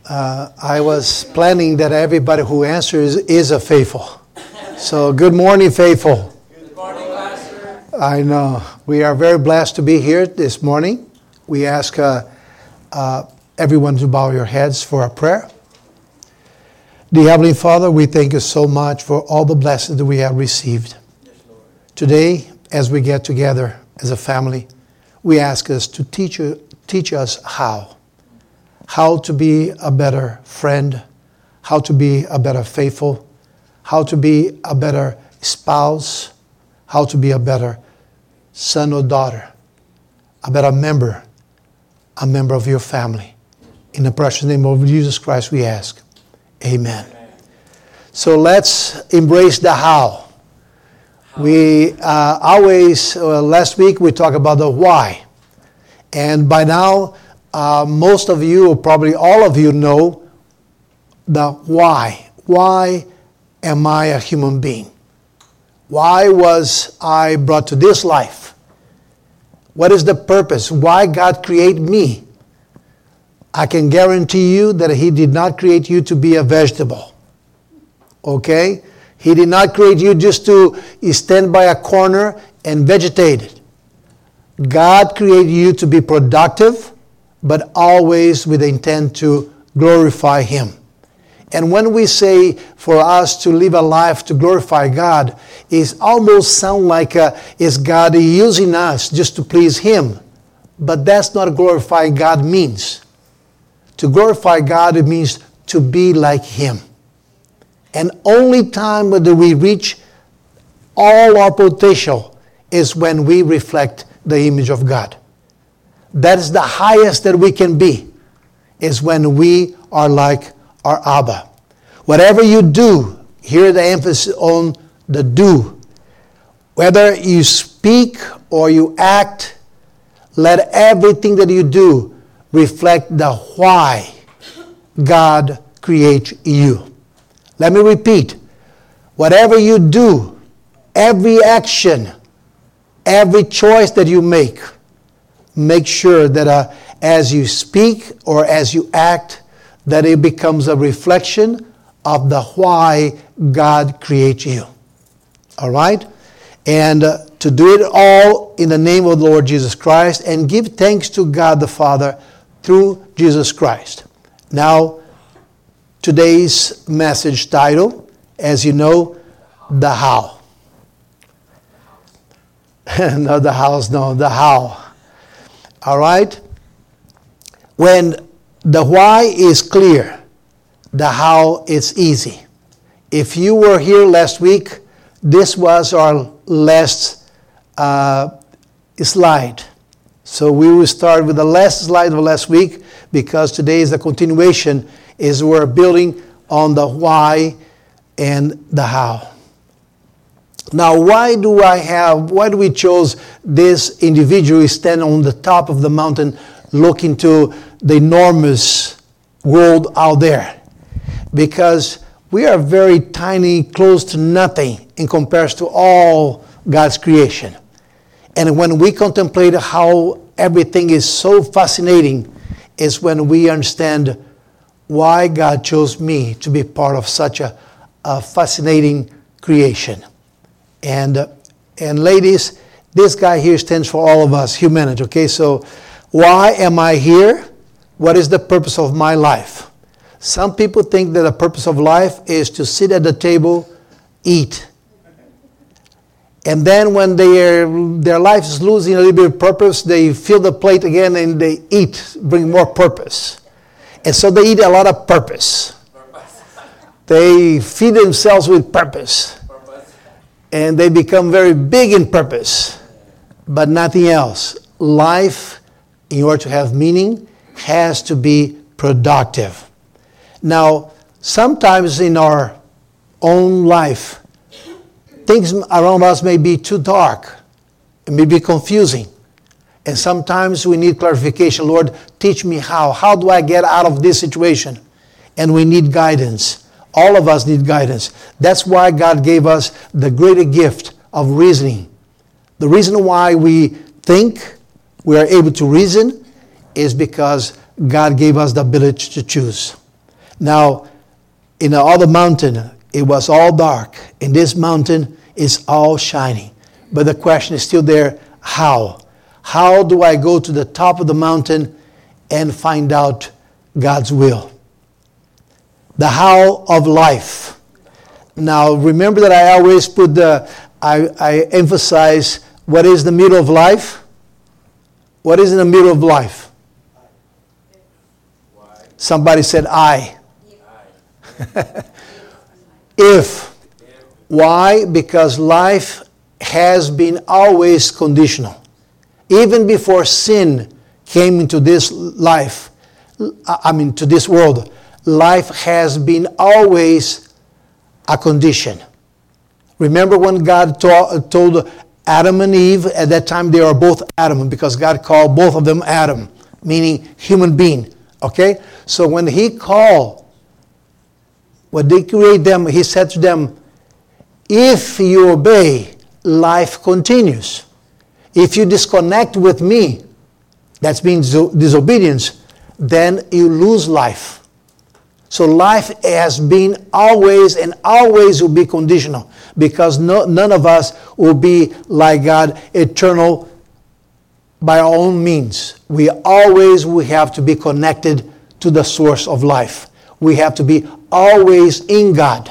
I was planning that everybody who answers is a faithful. So good morning, faithful. Good morning, Pastor. I know. We are very blessed to be here this morning. We ask everyone to bow your heads for a prayer. Dear Heavenly Father, we thank you so much for all the blessings that we have received. Yes, Lord. Today, as we get together as a family, we ask us to teach us how to be a better friend, how to be a better faithful, how to be a better spouse, how to be a better son or daughter, a better member of your family. In the precious name of Jesus Christ we ask. Amen. So let's embrace the how. We always, last week we talked about the why. And by now, most of you, or probably all of you, know the why. Why am I a human being? Why was I brought to this life? What is the purpose? Why God created me? I can guarantee you that He did not create you to be a vegetable. Okay? He did not create you just to stand by a corner and vegetate. God created you to be productive, but always with the intent to glorify Him. And when we say for us to live a life to glorify God, it almost sounds like is God using us just to please Him. But that's not what glorifying God means. To glorify God, it means to be like Him. And only time that we reach all our potential is when we reflect the image of God. That is the highest that we can be, is when we are like our Abba. Whatever you do, here the emphasis on the do. Whether you speak or you act, let everything that you do reflect the why God creates you. Let me repeat. Whatever you do, every action, every choice that you make sure that as you speak or as you act, that it becomes a reflection of the why God creates you. All right? And to do it all in the name of the Lord Jesus Christ and give thanks to God the Father through Jesus Christ. Now, today's message title, as you know, the how. Not the house, no, the how. All right? When the why is clear, the how is easy. If you were here last week, this was our last slide. So we will start with the last slide of last week because today is the continuation, is we're building on the why and the how. Now, why do we chose this individual stand on the top of the mountain looking to the enormous world out there? Because we are very tiny, close to nothing in comparison to all God's creation. And when we contemplate how everything is so fascinating, is when we understand why God chose me to be part of such a fascinating creation. And ladies, this guy here stands for all of us, humanity, okay? So why am I here? What is the purpose of my life? Some people think that the purpose of life is to sit at the table, eat. And then when their life is losing a little bit of purpose, they fill the plate again and they eat, bring more purpose. And so they eat a lot of purpose. They feed themselves with purpose. And they become very big in purpose, but nothing else. Life, in order to have meaning, has to be productive. Now, sometimes in our own life, things around us may be too dark. It may be confusing. And sometimes we need clarification. Lord, teach me how. How do I get out of this situation? And we need guidance. All of us need guidance. That's why God gave us the greater gift of reasoning. The reason why we think we are able to reason is because God gave us the ability to choose. Now, in the other mountain, it was all dark. In this mountain, it's all shining. But the question is still there, how? How do I go to the top of the mountain and find out God's will? The how of life. Now, remember that I always put I emphasize what is the middle of life? What is in the middle of life? Somebody said I. If. Why? Because life has been always conditional. Even before sin came into this life, to this world, life has been always a condition. Remember when God told Adam and Eve, at that time they were both Adam, because God called both of them Adam, meaning human being. Okay? So when he called, when they created them, he said to them, if you obey, life continues. If you disconnect with me, that's means disobedience, then you lose life. So life has been always and always will be conditional, because none of us will be like God, eternal by our own means. We always will have to be connected to the source of life. We have to be always in God.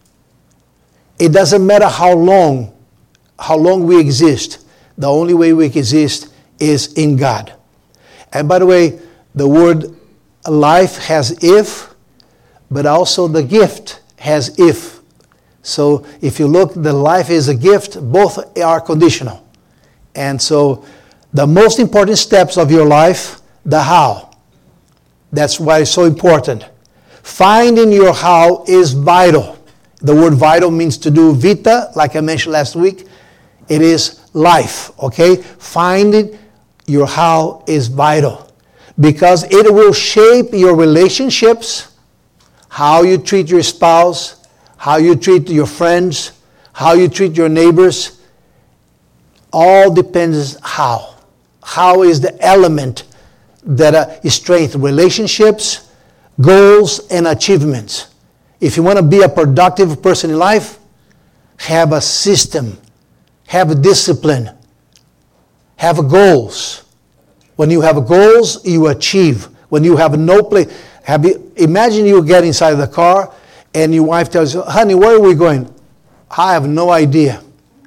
It doesn't matter how long we exist. The only way we exist is in God. And by the way, the word life has if, but also the gift has if. So if you look, the life is a gift, both are conditional. And so the most important steps of your life, the how. That's why it's so important. Finding your how is vital. The word vital means to do vita, like I mentioned last week. It is life, okay? Finding your how is vital, because it will shape your relationships, how you treat your spouse, how you treat your friends, how you treat your neighbors. All depends how. How is the element that strengthens relationships, goals, and achievements. If you want to be a productive person in life, have a system, have a discipline, have goals. When you have goals, you achieve. When you have no place, imagine you get inside the car and your wife tells you, honey, where are we going? I have no idea.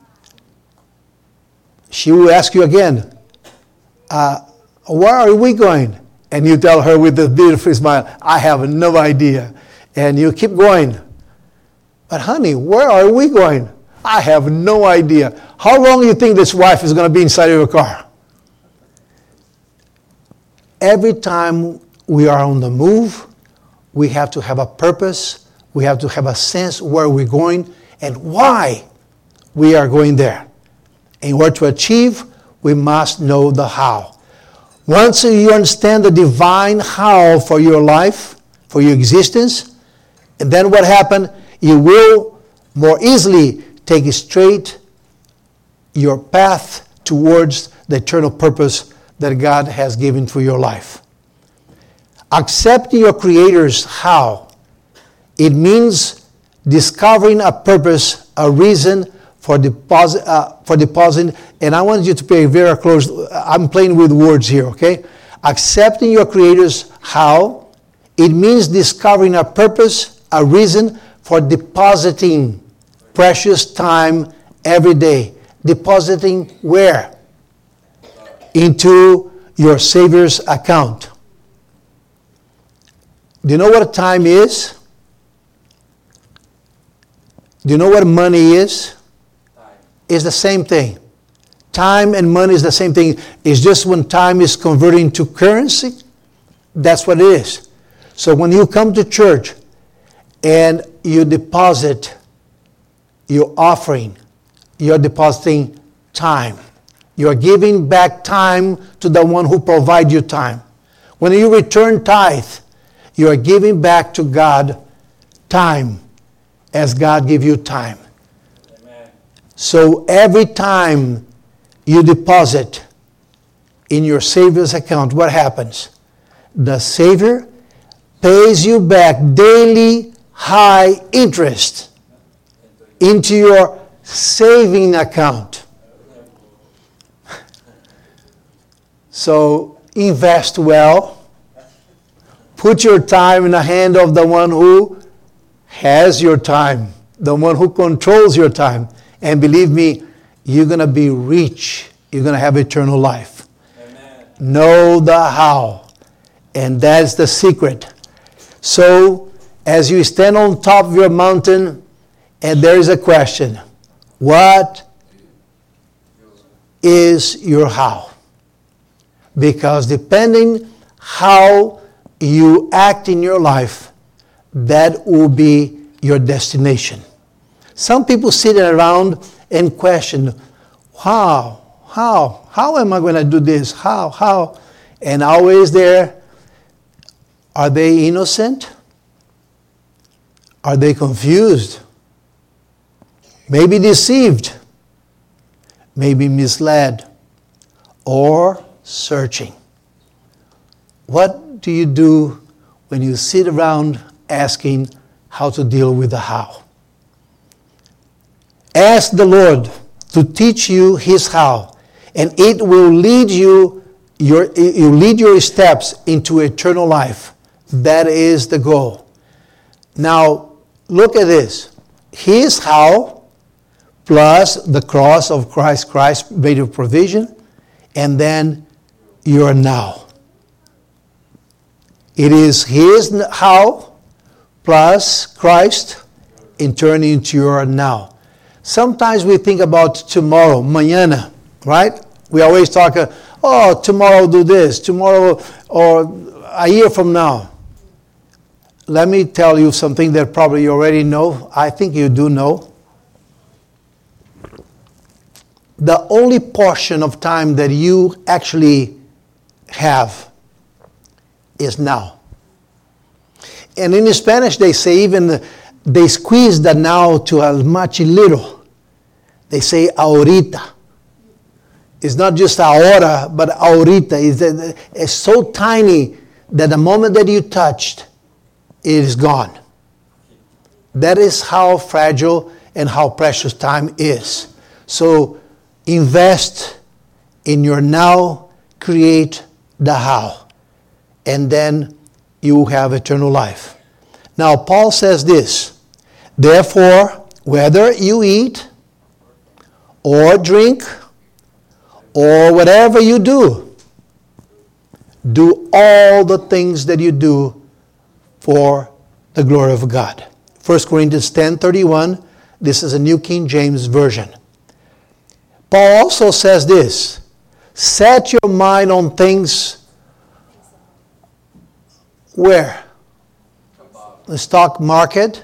She will ask you again, where are we going? And you tell her with a beautiful smile, I have no idea. And you keep going. But honey, where are we going? I have no idea. How long do you think this wife is going to be inside of your car? Every time we are on the move, we have to have a purpose. We have to have a sense where we're going and why we are going there. In order to achieve, we must know the how. Once you understand the divine how for your life, for your existence, and then what happened? You will more easily take straight your path towards the eternal purpose that God has given for your life. Accepting your Creator's how. It means discovering a purpose, a reason for depositing. And I want you to pay very close. I'm playing with words here, okay? Accepting your Creator's how. It means discovering a purpose, a reason for depositing precious time every day. Depositing where? Into your Savior's account. Do you know what time is? Do you know what money is? It's the same thing. Time and money is the same thing. It's just when time is converted into currency, that's what it is. So when you come to church and you deposit your offering, you're depositing time. You're giving back time to the one who provides you time. When you return tithe, you're giving back to God time as God gives you time. Amen. So every time you deposit in your Savior's account, what happens? The Savior pays you back daily high interest into your saving account. So invest well. Put your time in the hand of the one who has your time, the one who controls your time. And believe me, you're going to be rich. You're going to have eternal life. Amen. Know the how. And that's the secret. So, as you stand on top of your mountain, and there is a question, what is your how? Because depending how you act in your life, that will be your destination. Some people sit around and question, how am I going to do this? How? And always there, are they innocent? Are they confused? Maybe deceived? Maybe misled? Or searching? What do you do when you sit around asking how to deal with the how? Ask the Lord to teach you His how, and it will lead your steps into eternal life. That is the goal. Now, look at this. His how plus the cross of Christ made a provision, and then your now. It is His how plus Christ in turning into your now. Sometimes we think about tomorrow, mañana, right? We always talk, tomorrow I'll do this, tomorrow or a year from now. Let me tell you something that probably you already know. I think you do know. The only portion of time that you actually have is now. And in Spanish, they say they squeeze the now to as much little. They say ahorita. It's not just ahora, but ahorita. It's so tiny that the moment that you touched, it is gone. That is how fragile and how precious time is. So invest in your now, create the how, and then you will have eternal life. Now, Paul says this, therefore, whether you eat or drink or whatever you do, do all the things that you do for the glory of God. 1 Corinthians 10:31, this is a New King James Version. Paul also says this, set your mind on things where? The stock market.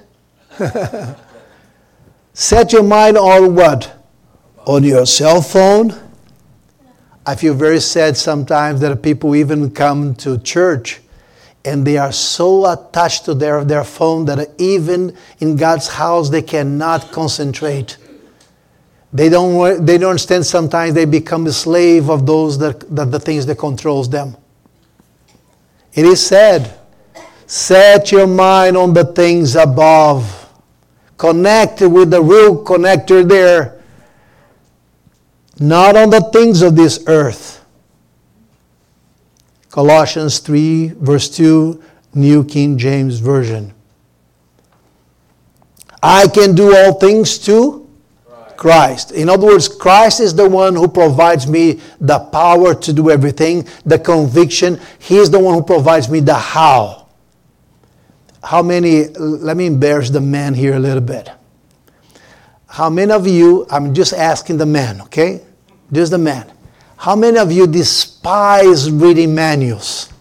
Set your mind on what? On your cell phone. I feel very sad sometimes that people even come to church and they are so attached to their phone that even in God's house they cannot concentrate. They don't understand sometimes they become a slave of those the things that controls them. It is said, set your mind on the things above. Connect with the real connector there. Not on the things of this earth. Colossians 3 verse 2, New King James Version. I can do all things to Christ. In other words, Christ is the one who provides me the power to do everything, the conviction. He is the one who provides me the how. How many, let me embarrass the man here a little bit. How many of you, I'm just asking the man, okay? Just the man. How many of you despise reading manuals?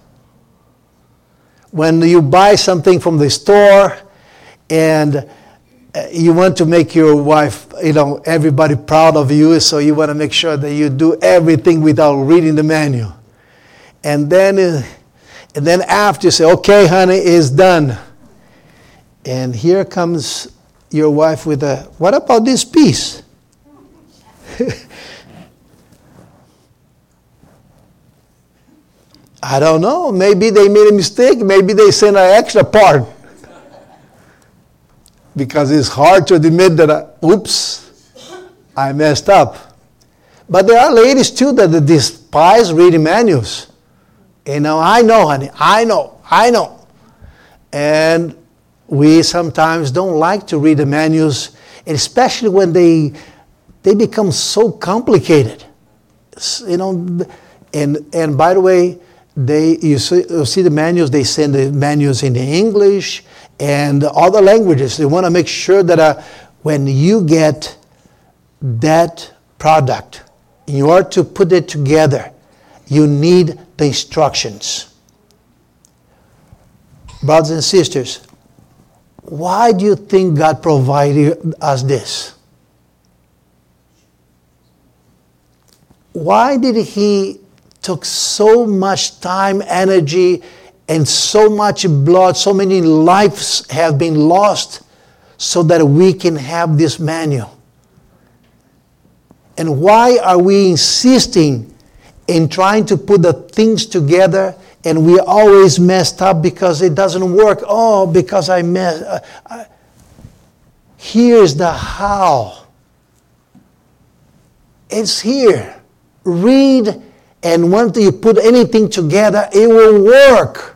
When you buy something from the store and you want to make your wife, everybody proud of you, so you want to make sure that you do everything without reading the manual. And then after you say, okay, honey, it's done. And here comes your wife with what about this piece? I don't know. Maybe they made a mistake. Maybe they sent an extra part. Because it's hard to admit that, oops, I messed up. But there are ladies too that despise reading manuals. You know, I know, honey. I know. And we sometimes don't like to read the manuals, and especially when they become so complicated. You know, and by the way, you see the manuals. They send the manuals in English and other languages. They want to make sure that when you get that product, in order to put it together, you need the instructions. Brothers and sisters, why do you think God provided us this? Why did He took so much time, energy, and so much blood, so many lives have been lost so that we can have this manual? And why are we insisting in trying to put the things together and we always messed up because it doesn't work? Oh, because I messed. Here's the how. It's here. Read, and once you put anything together, it will work.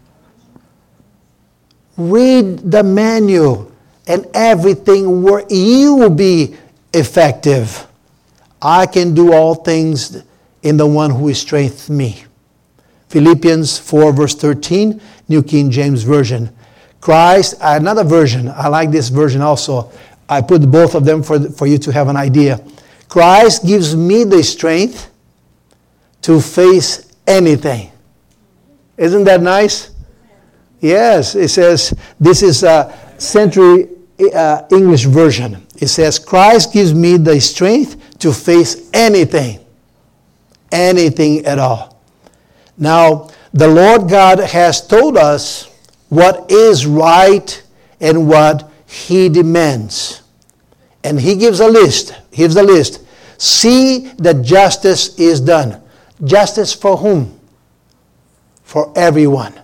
Read the manual, and everything you will be effective. I can do all things in the one who strengthens me. Philippians 4 verse 13, New King James Version. Christ, another version, I like this version also. I put both of them for you to have an idea. Christ gives me the strength to face anything. Isn't that nice? Yes, it says, this is a Century English version. It says, Christ gives me the strength to face anything. Anything at all. Now, the Lord God has told us what is right and what He demands. And He gives a list. See that justice is done. Justice for whom? For everyone.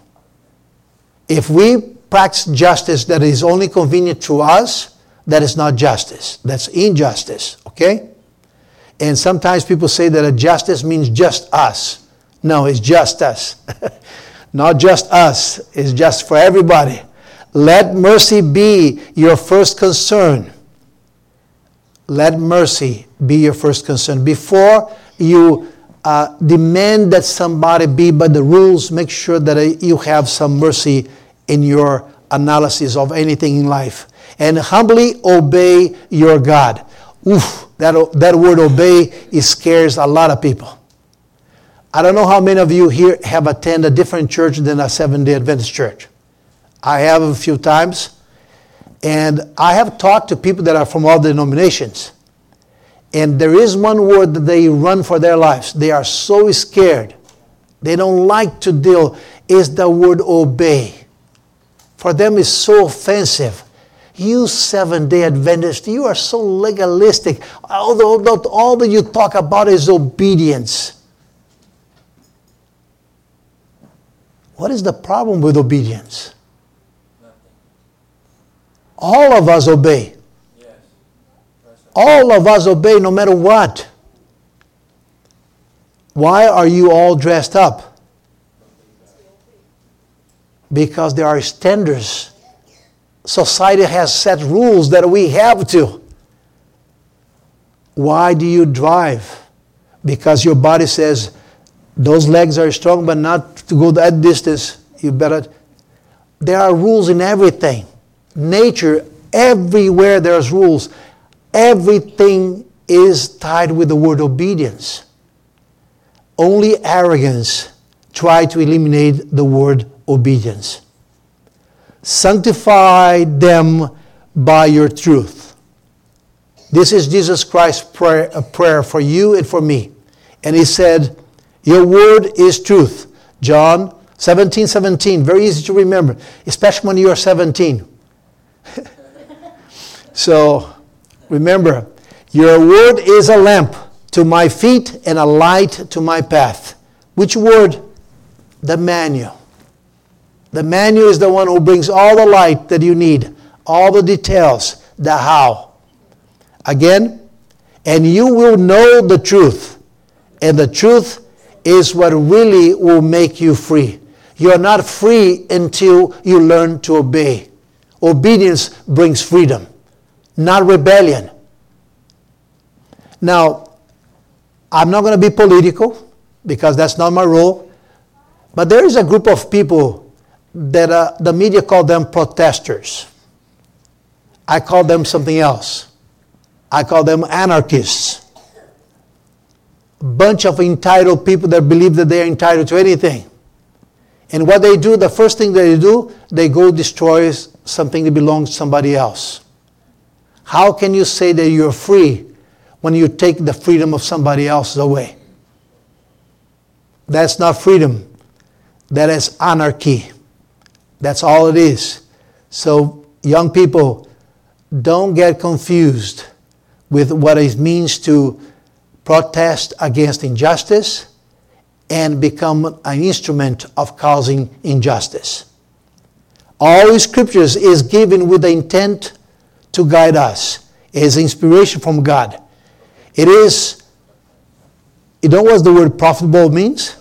If we practice justice that is only convenient to us, that is not justice. That's injustice. Okay? And sometimes people say that a justice means just us. No, it's just us. Not just us. It's just for everybody. Let mercy be your first concern. Let mercy be your first concern. Before you demand that somebody be by the rules, make sure that you have some mercy in your analysis of anything in life. And humbly obey your God. Oof, that word obey scares a lot of people. I don't know how many of you here have attended a different church than a Seventh-day Adventist church. I have a few times. And I have talked to people that are from all denominations. And there is one word that they run for their lives. They are so scared. They don't like to deal. Is the word obey. For them it's so offensive. You Seventh-day Adventists, you are so legalistic. Although all that you talk about is obedience. What is the problem with obedience? All of us obey. Yes. All of us obey no matter what. Why are you all dressed up? Because there are standards. Society has set rules that we have to. Why do you drive? Because your body says, those legs are strong, but not to go that distance. You better. There are rules in everything. Nature, everywhere there's rules. Everything is tied with the word obedience. Only arrogance tries to eliminate the word obedience. Sanctify them by your truth. This is Jesus Christ's prayer for you and for me. And He said, your word is truth. John 17:17, very easy to remember, especially when you are 17. So, remember, your word is a lamp to my feet and a light to my path. Which word? the manual. The manual is the one who brings all the light that you need, all the details, the how. Again, and you will know the truth. And the truth is what really will make you free. You are not free until you learn to obey. Obedience brings freedom, not rebellion. Now, I'm not going to be political because that's not my role. But there is a group of people that the media call them protesters. I call them something else. I call them anarchists. A bunch of entitled people that believe that they are entitled to anything. And what they do, the first thing they do, they go destroy something that belongs to somebody else. How can you say that you're free when you take the freedom of somebody else away? That's not freedom. That is anarchy. That's all it is. So, young people, don't get confused with what it means to protest against injustice and become an instrument of causing injustice. All Scriptures is given with the intent to guide us. It is inspiration from God. It is, you know what the word profitable means?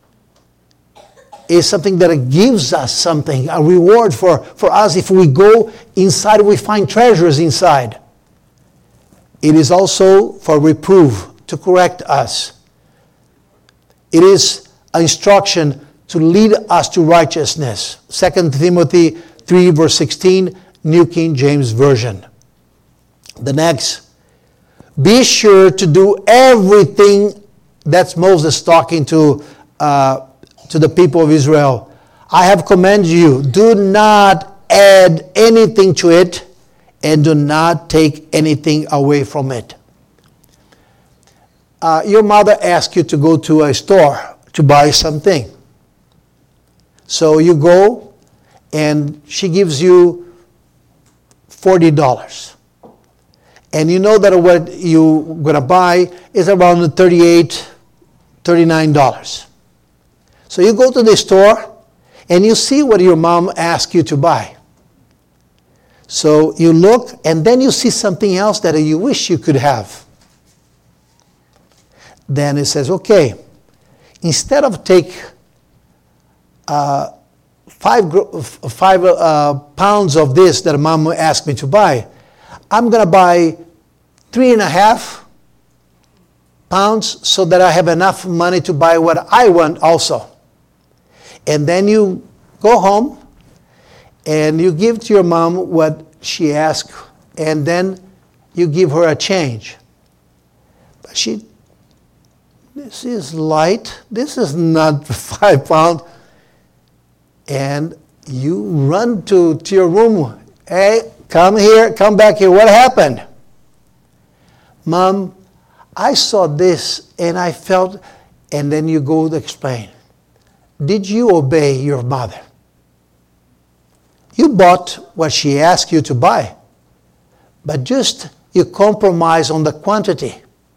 It's something that gives us something, a reward for us. If we go inside, we find treasures inside. It is also for reproof, to correct us. It is an instruction to lead us to righteousness. 2 Timothy 3 verse 16, New King James Version. The next, be sure to do everything. That's Moses talking to the people of Israel. I have commanded you, do not add anything to it, and do not take anything away from it. Your mother asks you to go to a store to buy something. So you go, and she gives you $40. And you know that what you're going to buy is around $38, $39. So you go to the store, and you see what your mom asked you to buy. So you look, and then you see something else that you wish you could have. Then it says, okay, instead of take 5 pounds of this that mom asked me to buy, I'm going to buy 3.5 pounds so that I have enough money to buy what I want also. And then you go home and you give to your mom what she asked, and then you give her a change. But this is light. This is not 5 pounds. And you run to your room. Hey, come here, come back here. What happened? Mom, I saw this and I felt, and then you go to explain. Did you obey your mother? You bought what she asked you to buy, but just you compromise on the quantity.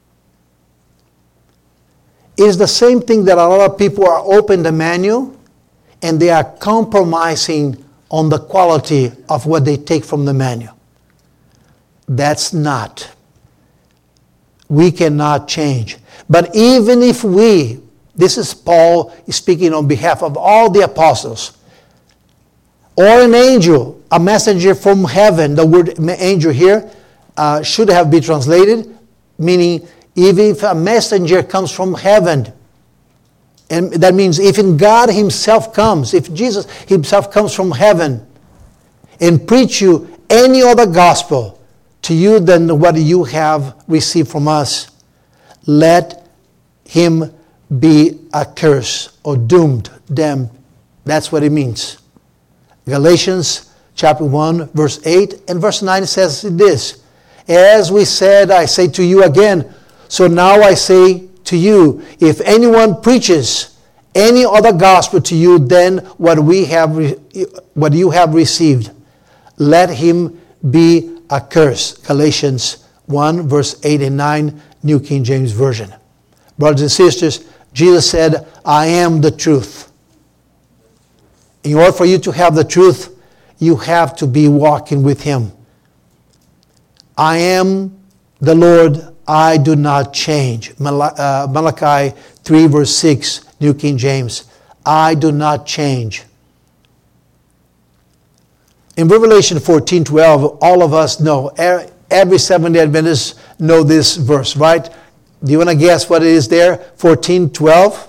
It's the same thing that a lot of people are open the manual and they are compromising on the quality of what they take from the manual. That's not. We cannot change. But even if this is Paul speaking on behalf of all the apostles, or an angel, a messenger from heaven, the word angel here should have been translated, meaning even if a messenger comes from heaven, and that means if God himself comes, if Jesus himself comes from heaven and preach you any other gospel to you than what you have received from us, let him be accursed or doomed, damned. That's what it means. Galatians chapter 1 verse 8 and verse 9 says this, as we said, I say to you again, so now I say to you, if anyone preaches any other gospel to you than what you have received, let him be accursed. Galatians 1 verse 8 and 9, New King James Version. Brothers and sisters, Jesus said, I am the truth. In order for you to have the truth, you have to be walking with Him. I am the Lord, I do not change. Malachi 3 verse 6, New King James. I do not change. In Revelation 14:12, all of us know, every Seventh-day Adventist know this verse, right? Do you want to guess what it is there? 14:12.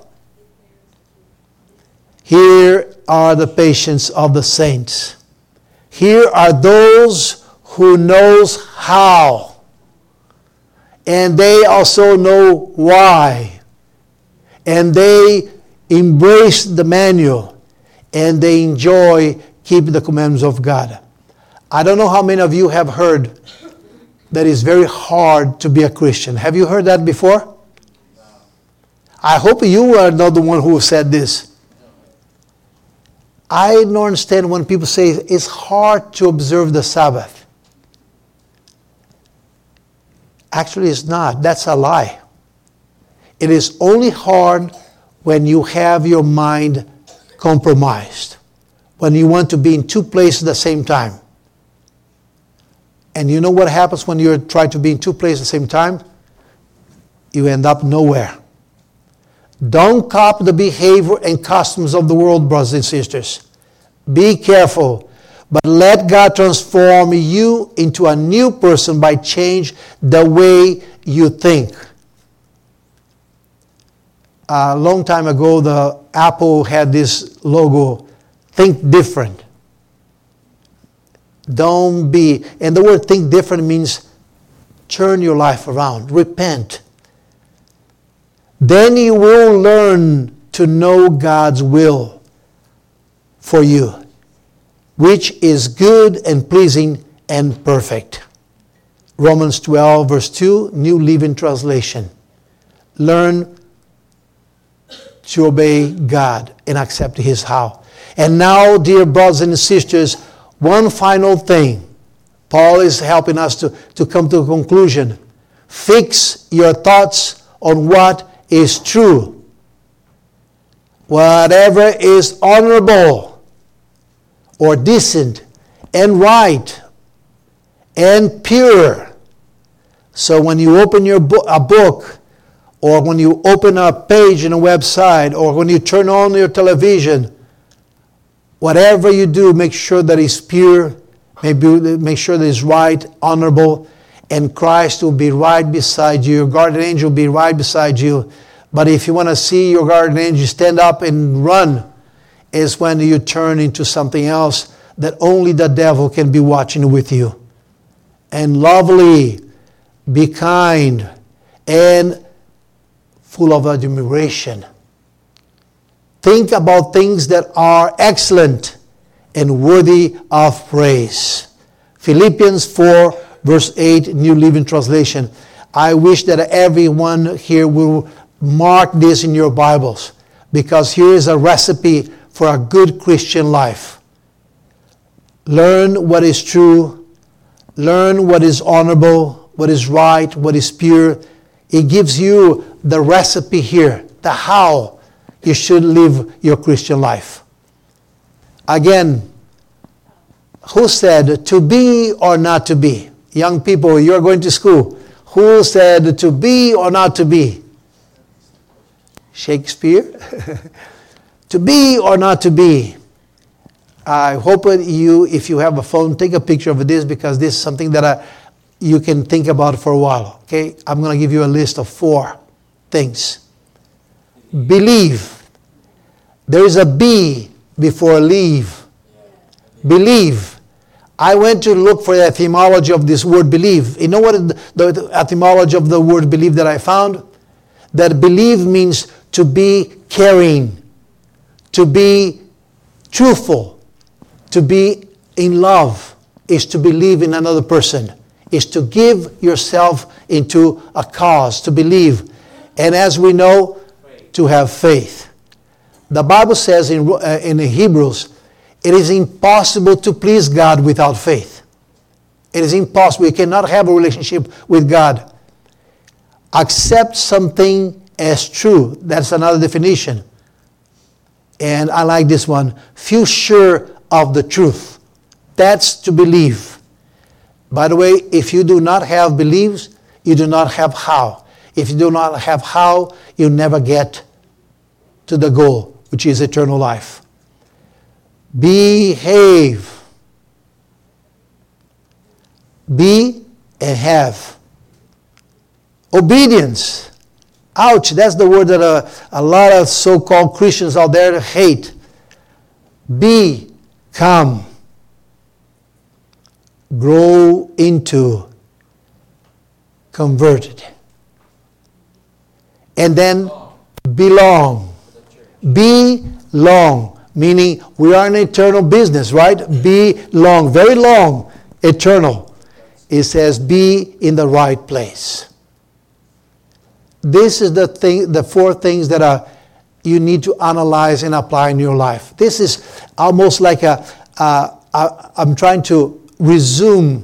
Here are the patience of the saints. Here are those who knows how. And they also know why. And they embrace the manual. And they enjoy keeping the commandments of God. I don't know how many of you have heard that it's very hard to be a Christian. Have you heard that before? I hope you are not the one who said this. I don't understand when people say it's hard to observe the Sabbath. Actually, it's not. That's a lie. It is only hard when you have your mind compromised. When you want to be in two places at the same time. And you know what happens when you try to be in two places at the same time? You end up nowhere. Don't copy the behavior and customs of the world, brothers and sisters. Be careful. But let God transform you into a new person by change the way you think. A long time ago, the Apple had this logo, think different. Don't be, and the word think different means turn your life around, repent. Then you will learn to know God's will for you, which is good and pleasing and perfect. Romans 12 verse 2, New Living Translation. Learn to obey God and accept His how. And now, dear brothers and sisters, one final thing. Paul is helping us to come to a conclusion. Fix your thoughts on what is true. Whatever is honorable or decent and right and pure. So when you open a book, or when you open a page in a website, or when you turn on your television, whatever you do, make sure that it's pure, make sure that it's right, honorable, and Christ will be right beside you. Your guardian angel will be right beside you. But if you want to see your guardian angel stand up and run, is when you turn into something else that only the devil can be watching with you. And lovely, be kind, and full of admiration. Think about things that are excellent and worthy of praise. Philippians 4 verse 8, New Living Translation. I wish that everyone here will mark this in your Bibles, because here is a recipe for a good Christian life. Learn what is true. Learn what is honorable, what is right, what is pure. It gives you the recipe here, the how you should live your Christian life. Again, who said to be or not to be? Young people, you're going to school. Who said to be or not to be? Shakespeare? To be or not to be? I hope that you, if you have a phone, take a picture of this, because this is something that you can think about for a while. Okay? I'm going to give you a list of 4 things. Believe. There is a be before leave. Believe. I went to look for the etymology of this word believe. You know what the etymology of the word believe that I found? That believe means to be caring, to be truthful, to be in love, is to believe in another person, is to give yourself into a cause, to believe. And as we know, to have faith. The Bible says in Hebrews, it is impossible to please God without faith. It is impossible. You cannot have a relationship with God. Accept something as true. That's another definition. And I like this one. Feel sure of the truth. That's to believe. By the way, if you do not have beliefs, you do not have how. If you do not have how, you never get to the goal, which is eternal life. Behave. Be and have. Obedience. Ouch, that's the word that a lot of so-called Christians out there hate. Become. Grow into. Converted. And then belong. Belong. Meaning we are in eternal business, right? Belong. Very long. Eternal. It says be in the right place. This is the four things that you need to analyze and apply in your life. This is almost like I'm trying to resume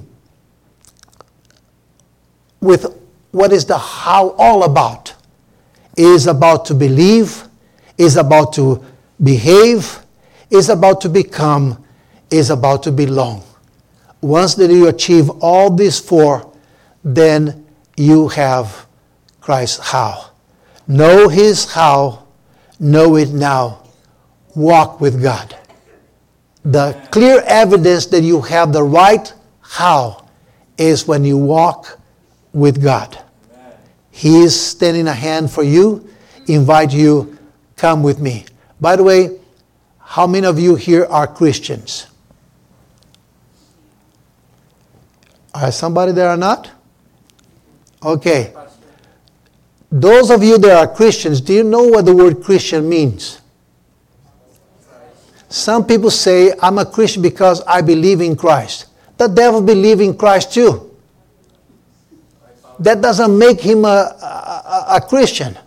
with what is the how all about. It is about to believe, is about to behave, is about to become, is about to belong. Once that you achieve all these four, then you have Christ's how. Know His how, know it now. Walk with God. The clear evidence that you have the right how is when you walk with God. He is standing a hand for you, invite you, come with me. By the way, how many of you here are Christians? Are somebody there or not? Okay. Those of you that are Christians, do you know what the word Christian means? Some people say, I'm a Christian because I believe in Christ. The devil believes in Christ too. That doesn't make him a Christian.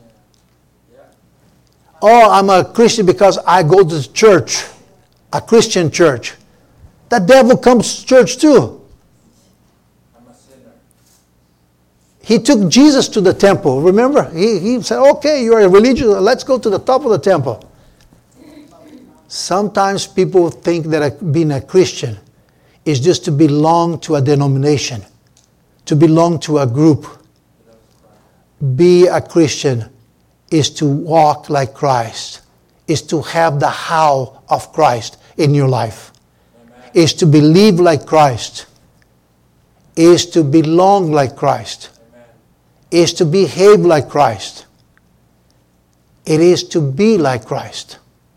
Oh, I'm a Christian because I go to church, a Christian church. The devil comes to church too. I'm a sinner. He took Jesus to the temple. Remember? He said, okay, you're a religious, let's go to the top of the temple. Sometimes people think that being a Christian is just to belong to a denomination, to belong to a group. Be a Christian is to walk like Christ, is to have the how of Christ in your life, is to believe like Christ, is to belong like Christ, is to behave like Christ. It is to be like Christ.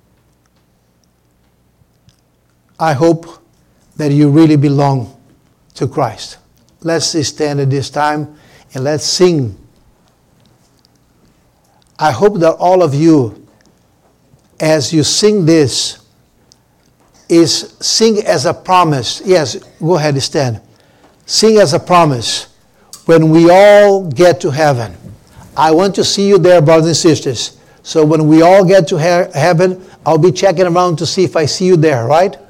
I hope that you really belong to Christ. Let's stand at this time and let's sing. I hope that all of you, as you sing this, is sing as a promise. Yes, go ahead and stand. Sing as a promise. When we all get to heaven, I want to see you there, brothers and sisters. So when we all get to heaven, I'll be checking around to see if I see you there, right?